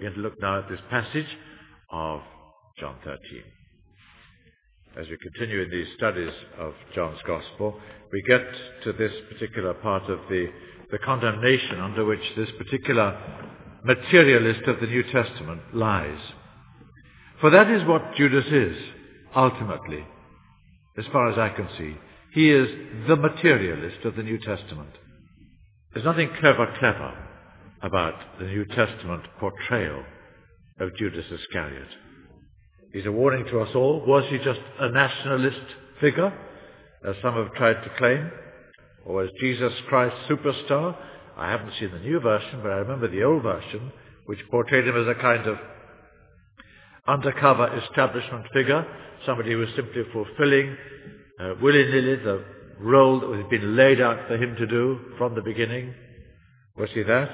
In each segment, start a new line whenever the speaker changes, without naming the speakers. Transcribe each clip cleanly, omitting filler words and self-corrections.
going to look now at this passage of John 13. As we continue in these studies of John's Gospel, we get to this particular part of the condemnation under which this particular materialist of the New Testament lies. For that is what Judas is, ultimately, as far as I can see. He is the materialist of the New Testament. There's nothing clever about the New Testament portrayal of Judas Iscariot. He's a warning to us all. Was he just a nationalist figure, as some have tried to claim? Or was Jesus Christ superstar? I haven't seen the new version, but I remember the old version, which portrayed him as a kind of undercover establishment figure, somebody who was simply fulfilling willy-nilly the role that had been laid out for him to do from the beginning. Was he that?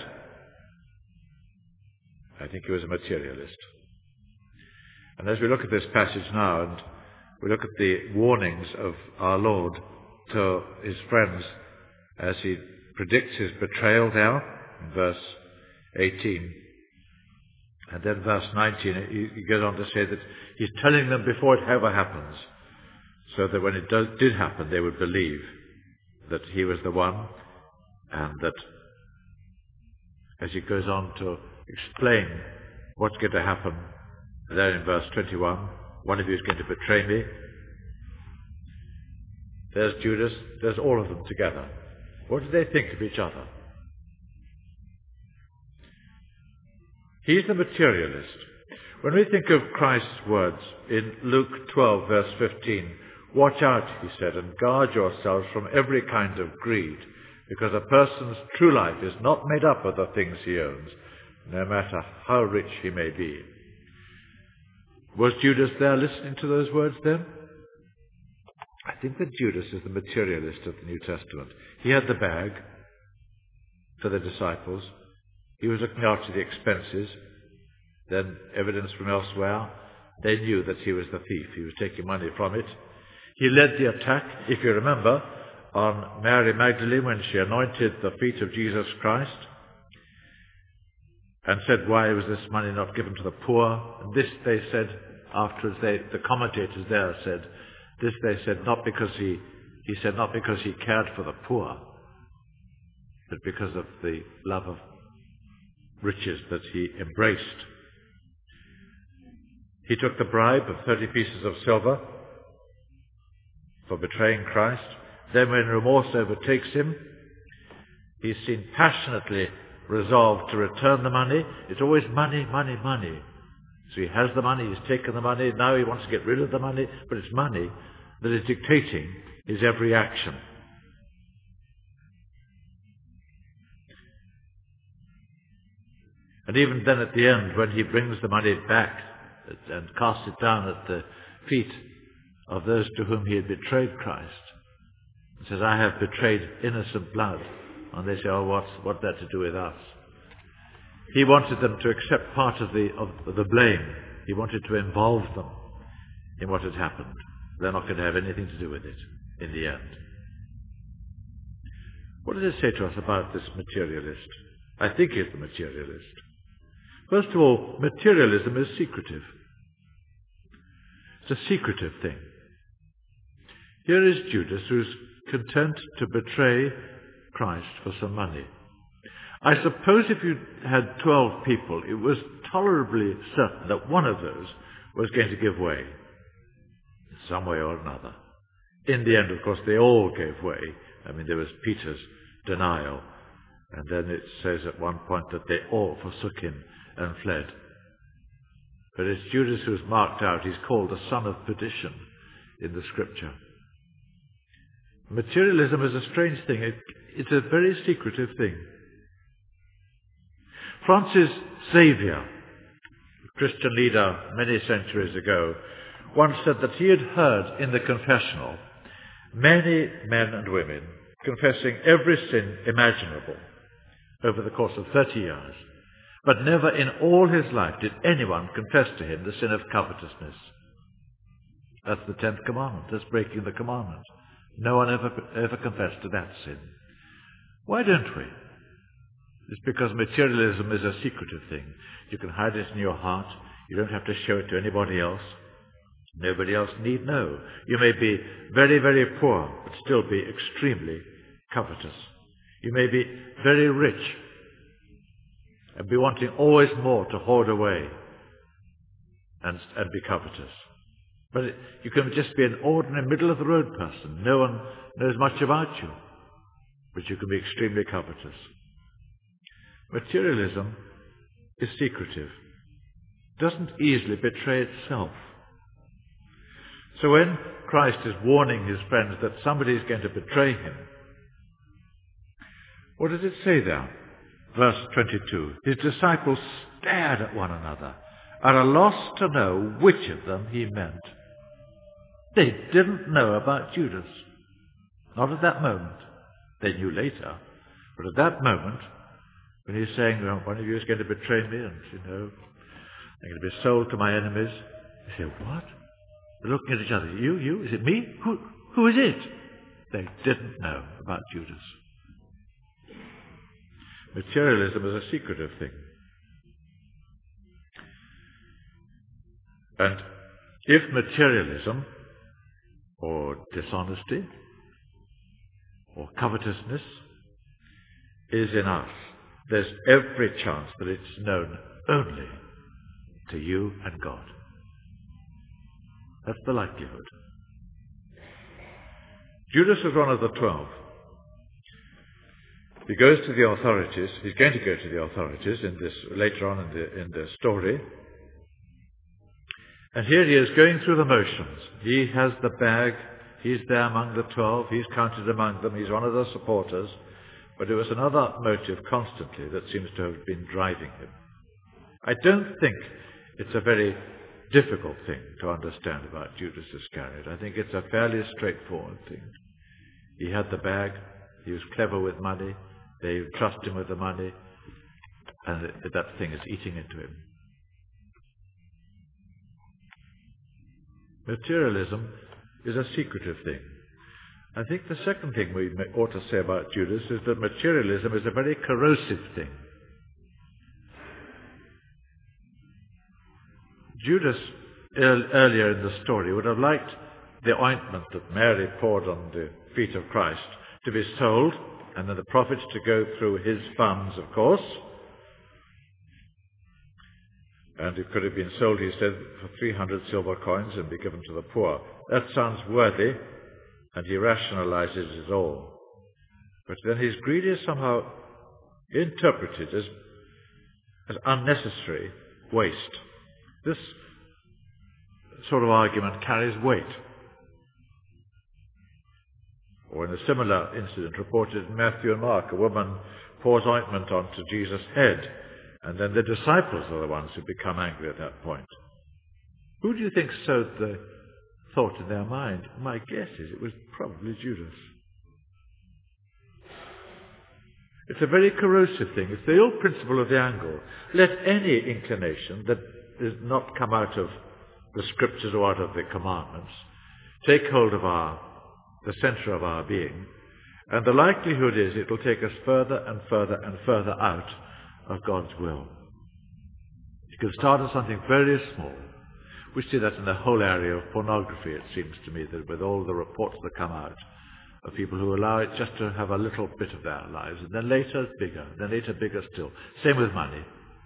I think he was a materialist. And as we look at this passage now, and we look at the warnings of our Lord to his friends as he predicts his betrayal there in verse 18, and then verse 19, he goes on to say that he's telling them before it ever happens, so that when it did happen, they would believe that he was the one, and that as he goes on to explain what's going to happen, there in verse 21, one of you is going to betray me. There's Judas, there's all of them together. What do they think of each other? He's the materialist. When we think of Christ's words in Luke 12, verse 15, watch out, he said, and guard yourselves from every kind of greed, because a person's true life is not made up of the things he owns, no matter how rich he may be. Was Judas there listening to those words then? I think that Judas is the materialist of the New Testament. He had the bag for the disciples. He was looking after the expenses. Then evidence from elsewhere, they knew that he was the thief. He was taking money from it. He led the attack, if you remember, on Mary Magdalene when she anointed the feet of Jesus Christ and said, why was this money not given to the poor? And this, they said, afterwards, the commentators there said, this they said not because he said not because he cared for the poor, but because of the love of riches that he embraced. He took the bribe of 30 pieces of silver for betraying Christ. Then when remorse overtakes him, he's seen passionately resolved to return the money. It's always money, money, money. So he has the money, he's taken the money, now he wants to get rid of the money, but it's money that is dictating his every action. And even then at the end, when he brings the money back and casts it down at the feet of those to whom he had betrayed Christ, he says, I have betrayed innocent blood. And they say, oh, what's that to do with us? He wanted them to accept part of the blame. He wanted to involve them in what had happened. They're not going to have anything to do with it in the end. What does it say to us about this materialist? I think he's the materialist. First of all, materialism is secretive. It's a secretive thing. Here is Judas, who's content to betray Christ for some money. I suppose if you had 12 people, it was tolerably certain that one of those was going to give way, some way or another. In the end, of course, they all gave way. I mean, there was Peter's denial, and then it says at one point that they all forsook him and fled. But it's Judas who's marked out. He's called the son of perdition in the Scripture. Materialism is a strange thing. It's a very secretive thing. Francis Xavier, a Christian leader many centuries ago, once said that he had heard in the confessional many men and women confessing every sin imaginable over the course of 30 years, but never in all his life did anyone confess to him the sin of covetousness. That's the 10th commandment. That's breaking the commandment. No one ever confessed to that sin. Why don't we? It's because materialism is a secretive thing. You can hide it in your heart. You don't have to show it to anybody else. Nobody else need know. You may be very, very poor, but still be extremely covetous. You may be very rich and be wanting always more to hoard away and be covetous. But you can just be an ordinary middle-of-the-road person. No one knows much about you, but you can be extremely covetous. Materialism is secretive, doesn't easily betray itself. So when Christ is warning his friends that somebody is going to betray him, what does it say there? Verse 22, his disciples stared at one another, at a loss to know which of them he meant. They didn't know about Judas. Not at that moment. They knew later. But at that moment, when he's saying, well, one of you is going to betray me, and I'm going to be sold to my enemies, they say, what? They're looking at each other. You? Is it me? Who is it? They didn't know about Judas. Materialism is a secretive thing. And if materialism or dishonesty or covetousness is in us, there's every chance that it's known only to you and God. That's the likelihood. Judas was one of the 12. He goes to the authorities. He's going to go to the authorities later on in the story. And here he is going through the motions. He has the bag. He's there among the 12. He's counted among them. He's one of the supporters. But it was another motive constantly that seems to have been driving him. I don't think it's a very difficult thing to understand about Judas Iscariot. I think it's a fairly straightforward thing. He had the bag. He was clever with money. They trust him with the money. And that thing is eating into him. Materialism is a secretive thing. I think the second thing we ought to say about Judas is that materialism is a very corrosive thing. Judas, earlier in the story, would have liked the ointment that Mary poured on the feet of Christ to be sold, and then the profits to go through his funds, of course. And it could have been sold, he said, for 300 silver coins and be given to the poor. That sounds worthy, and he rationalizes it all. But then his greed is somehow interpreted as unnecessary waste. This sort of argument carries weight. Or in a similar incident reported in Matthew and Mark, a woman pours ointment onto Jesus' head, and then the disciples are the ones who become angry at that point. Who do you think sowed the thought in their mind? My guess is it was probably Judas. It's a very corrosive thing. It's the old principle of the angle. Let any inclination that does not come out of the scriptures or out of the commandments take hold of the center of our being, and the likelihood is it will take us further and further and further out of God's will. You can start at something very small. We see that in the whole area of pornography, it seems to me, that with all the reports that come out of people who allow it just to have a little bit of their lives, and then later bigger, then later bigger still. Same with money.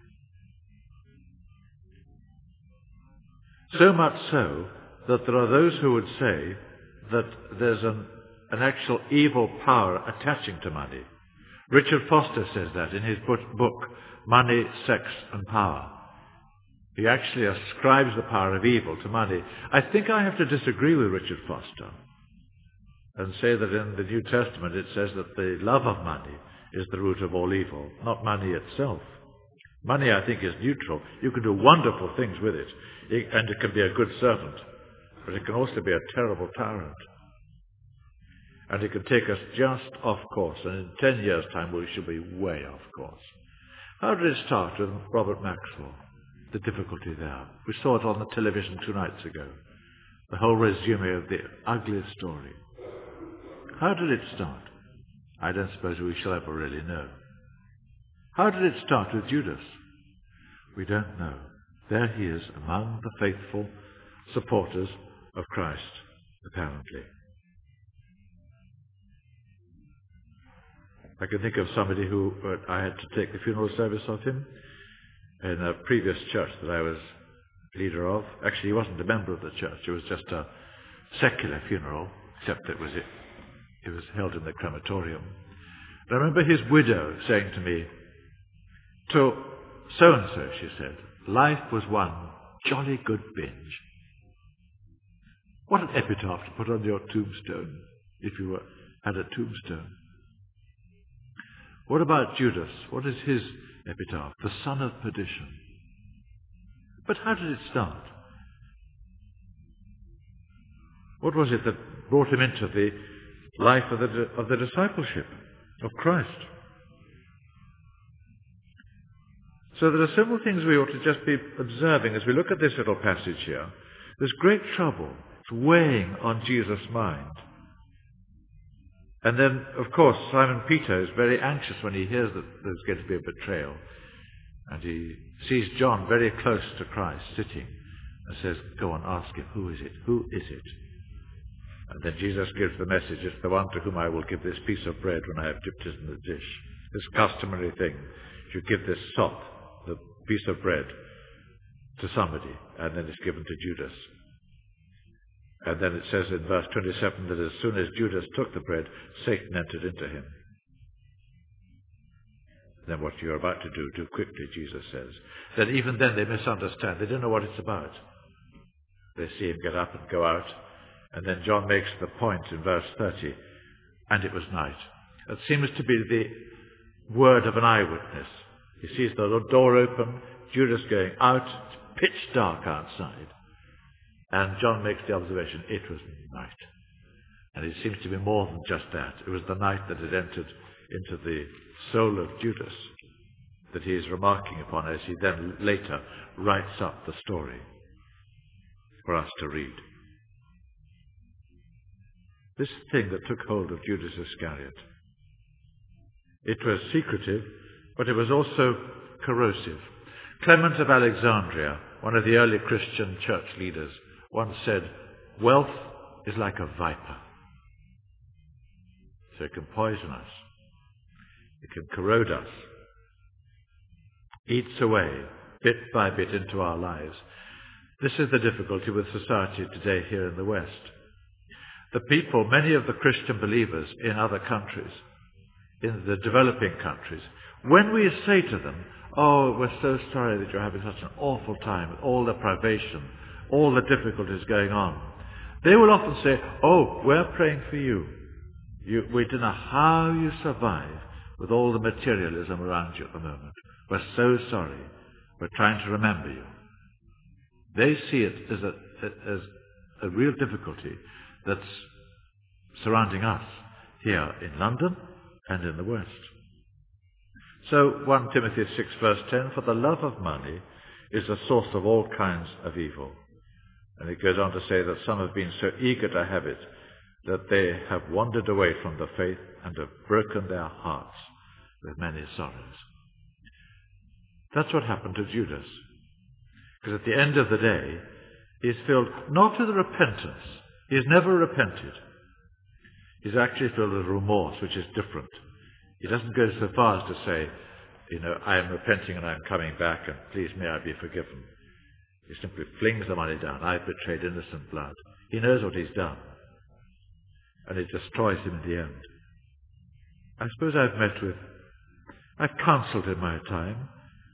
So much so that there are those who would say that there's an actual evil power attaching to money. Richard Foster says that in his book, Money, Sex and Power. He actually ascribes the power of evil to money. I think I have to disagree with Richard Foster and say that in the New Testament it says that the love of money is the root of all evil, not money itself. Money, I think, is neutral. You can do wonderful things with it, and it can be a good servant, but it can also be a terrible tyrant. And it can take us just off course, and in 10 years' time we should be way off course. How did it start with Robert Maxwell? The difficulty there. We saw it on the television 2 nights ago. The whole resume of the ugliest story. How did it start? I don't suppose we shall ever really know. How did it start with Judas? We don't know. There he is among the faithful supporters of Christ, apparently. I can think of somebody who I had to take the funeral service of him in a previous church that I was leader of. Actually, he wasn't a member of the church. It was just a secular funeral, except it was held in the crematorium. And I remember his widow saying to me, to so-and-so, she said, life was one jolly good binge. What an epitaph to put on your tombstone, if you had a tombstone. What about Judas? What is his epitaph? The son of perdition. But how did it start? What was it that brought him into the life of the discipleship of Christ? So there are several things we ought to just be observing as we look at this little passage here. There's great trouble. It's weighing on Jesus' mind. And then, of course, Simon Peter is very anxious when he hears that there's going to be a betrayal. And he sees John very close to Christ, sitting, and says, go on, ask him, who is it? Who is it? And then Jesus gives the message, it's the one to whom I will give this piece of bread when I have dipped it in the dish. This customary thing. You give this sop, the piece of bread, to somebody, and then it's given to Judas. And then it says in verse 27 that as soon as Judas took the bread, Satan entered into him. Then what you're about to do quickly, Jesus says. Then even then they misunderstand. They don't know what it's about. They see him get up and go out. And then John makes the point in verse 30, and it was night. That seems to be the word of an eyewitness. He sees the door open, Judas going out, it's pitch dark outside. And John makes the observation, it was night. And it seems to be more than just that. It was the night that had entered into the soul of Judas that he is remarking upon as he then later writes up the story for us to read. This thing that took hold of Judas Iscariot. It was secretive, but it was also corrosive. Clement of Alexandria, one of the early Christian church leaders, once said, wealth is like a viper. So it can poison us. It can corrode us. Eats away, bit by bit, into our lives. This is the difficulty with society today here in the West. The people, many of the Christian believers in other countries, in the developing countries, when we say to them, oh, we're so sorry that you're having such an awful time with all the privation, all the difficulties going on, they will often say, oh, we're praying for you. We don't know how you survive with all the materialism around you at the moment. We're so sorry. We're trying to remember you. They see it as a real difficulty that's surrounding us here in London and in the West. So 1 Timothy 6 verse 10, for the love of money is the source of all kinds of evil. And it goes on to say that some have been so eager to have it that they have wandered away from the faith and have broken their hearts with many sorrows. That's what happened to Judas. Because at the end of the day, he's filled not with repentance. He's never repented. He's actually filled with remorse, which is different. He doesn't go so far as to say, I am repenting and I am coming back and please may I be forgiven. He simply flings the money down. I've betrayed innocent blood. He knows what he's done. And it destroys him in the end. I suppose I've counseled in my time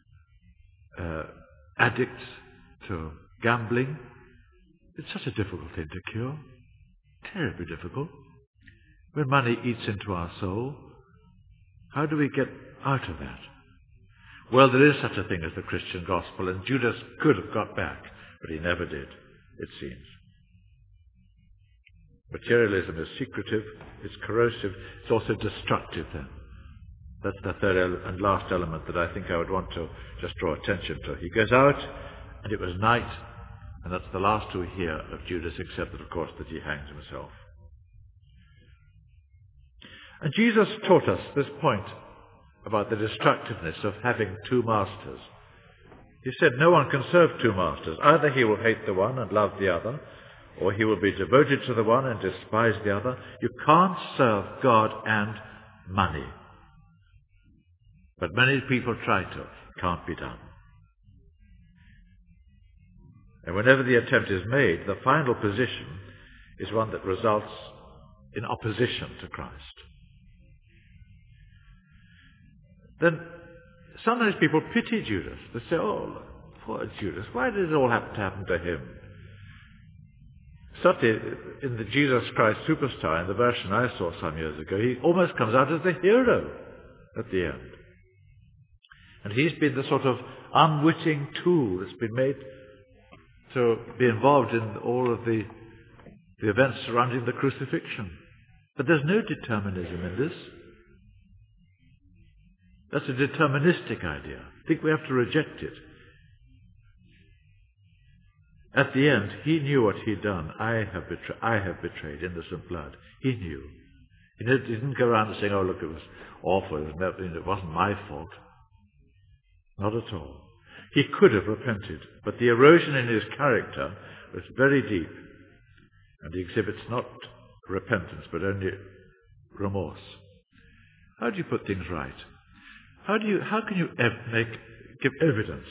addicts to gambling. It's such a difficult thing to cure. Terribly difficult. When money eats into our soul, how do we get out of that? Well, there is such a thing as the Christian gospel, and Judas could have got back, but he never did, it seems. Materialism is secretive, it's corrosive, it's also destructive then. That's the third and last element that I think I would want to just draw attention to. He goes out, and it was night, and that's the last we hear of Judas, except that, of course, that he hangs himself. And Jesus taught us this point about the destructiveness of having two masters. He said no one can serve two masters. Either he will hate the one and love the other, or he will be devoted to the one and despise the other. You can't serve God and money. But many people try to. It can't be done. And whenever the attempt is made, the final position is one that results in opposition to Christ. Then sometimes people pity Judas. They say, oh, look, poor Judas, why did it all have to happen to him? Certainly in the Jesus Christ Superstar, in the version I saw some years ago, he almost comes out as the hero at the end. And he's been the sort of unwitting tool that's been made to be involved in all of the events surrounding the crucifixion. But there's no determinism in this. That's a deterministic idea. I think we have to reject it. At the end, he knew what he'd done. I have betrayed innocent blood. He knew. He didn't go around saying, oh, look, it was awful. It wasn't my fault. Not at all. He could have repented, but the erosion in his character was very deep, and he exhibits not repentance, but only remorse. How do you put things right? How can you give evidence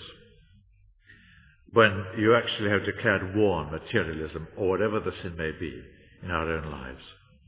when you actually have declared war on materialism, or whatever the sin may be, in our own lives?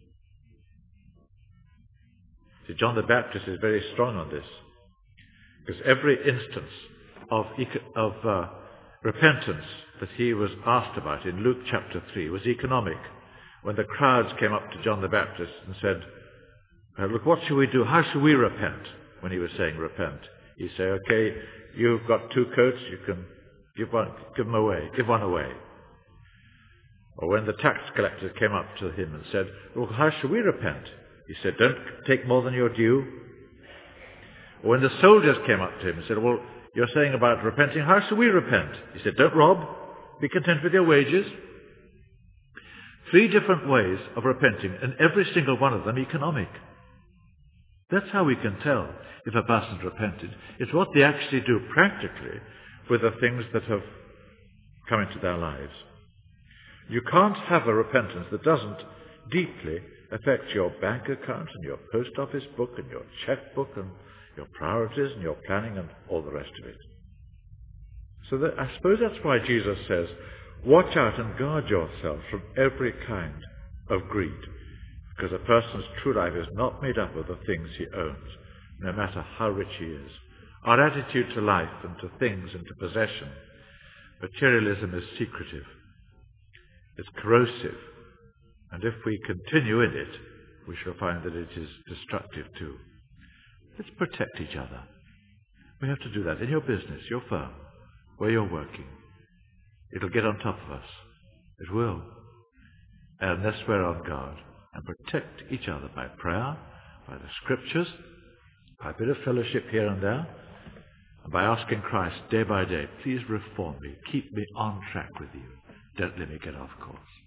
See, John the Baptist is very strong on this, because every instance of repentance that he was asked about in Luke chapter 3 was economic. When the crowds came up to John the Baptist and said, look, what should we do? How should we repent? When he was saying repent, he'd say, okay, you've got 2 coats, you can give one away. Or when the tax collectors came up to him and said, well, how should we repent? He said, don't take more than your due. Or when the soldiers came up to him and said, well, you're saying about repenting, how should we repent? He said, don't rob, be content with your wages. 3 different ways of repenting, and every single one of them economic. That's how we can tell if a person's repented. It's what they actually do practically with the things that have come into their lives. You can't have a repentance that doesn't deeply affect your bank account and your post office book and your checkbook and your priorities and your planning and all the rest of it. So I suppose that's why Jesus says, watch out and guard yourself from every kind of greed, because a person's true life is not made up of the things he owns, no matter how rich he is. Our attitude to life and to things and to possession, materialism is secretive. It's corrosive. And if we continue in it, we shall find that it is destructive too. Let's protect each other. We have to do that in your business, your firm, where you're working. It'll get on top of us. It will. And let's we're on guard and protect each other by prayer, by the scriptures, by a bit of fellowship here and there, and by asking Christ day by day, please reform me, keep me on track with you. Don't let me get off course.